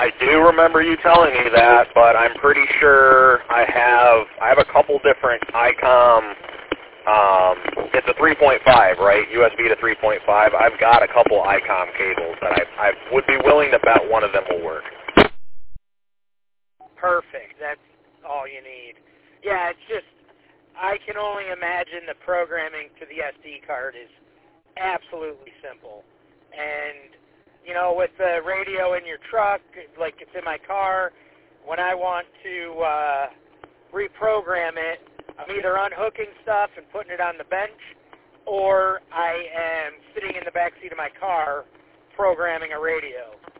I do remember you telling me that, but I'm pretty sure I have a couple different ICOM. It's a 3.5, right? USB to 3.5. I've got a couple ICOM cables that I would be willing to bet one of them will work. Perfect. That's all you need. Yeah, it's just, I can only imagine the programming to the SD card is absolutely simple. And, you know, with the radio in your truck, like it's in my car, when I want to reprogram it, I'm either unhooking stuff and putting it on the bench, or I am sitting in the back seat of my car programming a radio.